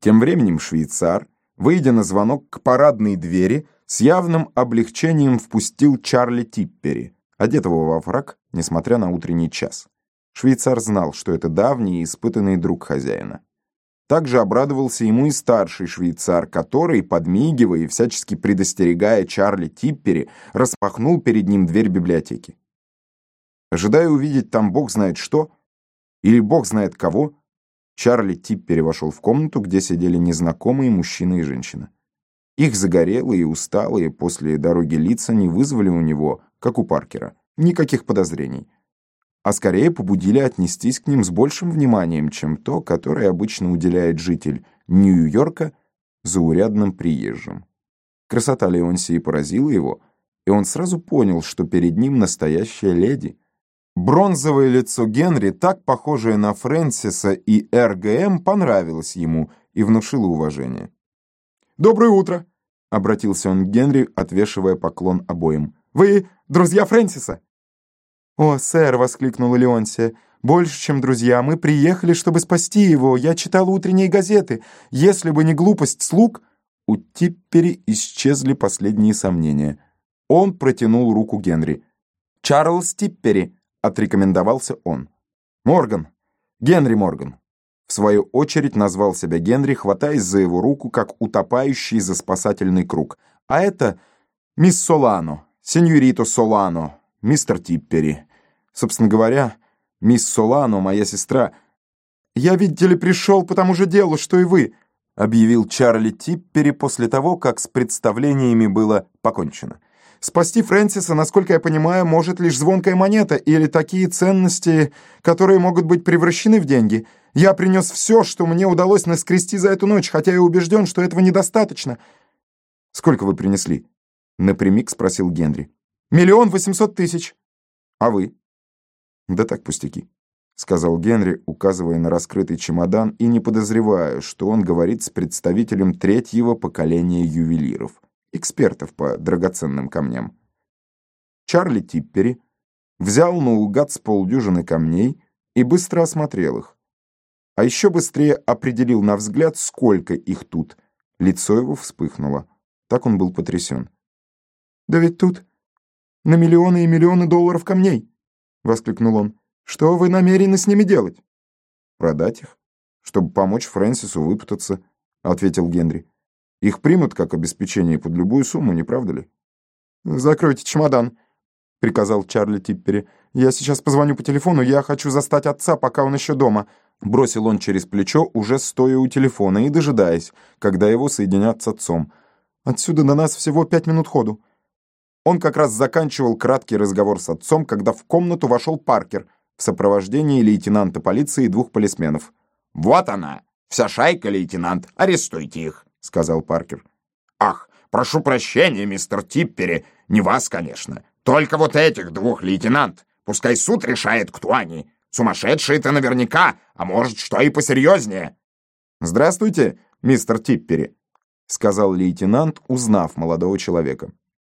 Тем временем швейцар, выйдя на звонок к парадной двери, с явным облегчением впустил Чарли Типпери, одетого во фрак, несмотря на утренний час. Швейцар знал, что это давний и испытанный друг хозяина. Также обрадовался ему и старший швейцар, который, подмигивая и всячески предостерегая Чарли Типпери, распахнул перед ним дверь библиотеки. Ожидая увидеть там бог знает что, или бог знает кого, Чарли Типпери вошел в комнату, где сидели незнакомые мужчина и женщина. Их загорелые и усталые после дороги лица не вызвали у него, как у Паркера, никаких подозрений, а скорее побудили отнестись к ним с большим вниманием, чем то, которое обычно уделяет житель Нью-Йорка заурядным приезжим. Красота Леонсии поразила его, и он сразу понял, что перед ним настоящая леди. Бронзовое лицо Генри, так похожее на Фрэнсиса и РГМ, понравилось ему и внушило уважение. «Доброе утро!» — обратился он к Генри, отвешивая поклон обоим. «Вы друзья Фрэнсиса?» «О, сэр!» — воскликнула Леонсия. «Больше, чем друзья. Мы приехали, чтобы спасти его. Я читала утренние газеты. Если бы не глупость слуг...» У Типпери исчезли последние сомнения. Он протянул руку Генри. «Чарльз Типпери», — отрекомендовался он. «Морган. Генри Морган». В свою очередь назвал себя Генри, хватаясь за его руку, как утопающий за спасательный круг. «А это мисс Солано, сеньорито Солано, мистер Типпери. Собственно говоря, мисс Солано, моя сестра. Я, видите ли, пришел по тому же делу, что и вы», — объявил Чарли Типпери после того, как с представлениями было покончено. «Спасти Фрэнсиса, насколько я понимаю, может лишь звонкая монета или такие ценности, которые могут быть превращены в деньги. Я принес все, что мне удалось наскрести за эту ночь, хотя и убежден, что этого недостаточно». «Сколько вы принесли?» — напрямик спросил Генри. 1 800 000. А вы?» «Да так, пустяки», — сказал Генри, указывая на раскрытый чемодан и не подозревая, что он говорит с представителем третьего поколения ювелиров, экспертов по драгоценным камням. Чарли Типпери взял наугад с полдюжины камней и быстро осмотрел их. А еще быстрее определил на взгляд, сколько их тут. Лицо его вспыхнуло. Так он был потрясен. «Да ведь тут на миллионы и миллионы долларов камней!» — воскликнул он. «Что вы намерены с ними делать?» «Продать их, чтобы помочь Фрэнсису выпутаться», — ответил Генри. «Их примут как обеспечение под любую сумму, не правда ли?» «Закройте чемодан», — приказал Чарли Типпери. «Я сейчас позвоню по телефону, я хочу застать отца, пока он еще дома», — бросил он через плечо, уже стоя у телефона и дожидаясь, когда его соединят с отцом. «Отсюда до нас всего 5 минут ходу». Он как раз заканчивал краткий разговор с отцом, когда в комнату вошел Паркер в сопровождении лейтенанта полиции и 2 полисменов. «Вот она, вся шайка, лейтенант, арестуйте их», — сказал Паркер. «Ах, прошу прощения, мистер Типпери, не вас, конечно, только вот этих 2, лейтенант. Пускай суд решает, кто они. Сумасшедшие-то наверняка, а может, что и посерьезнее». «Здравствуйте, мистер Типпери», — сказал лейтенант, узнав молодого человека.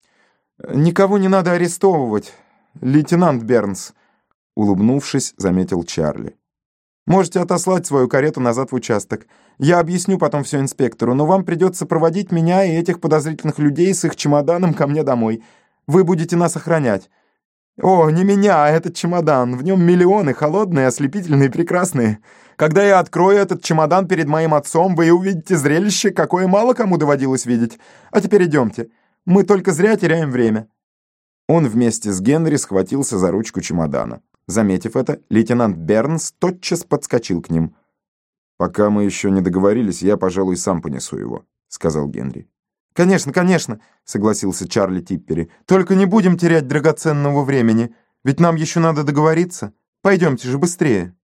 «Никого не надо арестовывать, лейтенант Бернс», — улыбнувшись, заметил Чарли. «Можете отослать свою карету назад в участок. Я объясню потом все инспектору, но вам придется проводить меня и этих подозрительных людей с их чемоданом ко мне домой. Вы будете нас охранять. О, не меня, а этот чемодан. В нем миллионы, холодные, ослепительные, прекрасные. Когда я открою этот чемодан перед моим отцом, вы увидите зрелище, какое мало кому доводилось видеть. А теперь идемте. Мы только зря теряем время». Он вместе с Генри схватился за ручку чемодана. Заметив это, лейтенант Бернс тотчас подскочил к ним. «Пока мы еще не договорились, я, пожалуй, сам понесу его», — сказал Генри. «Конечно, конечно», — согласился Чарли Типпери. «Только не будем терять драгоценного времени, ведь нам еще надо договориться. Пойдемте же быстрее».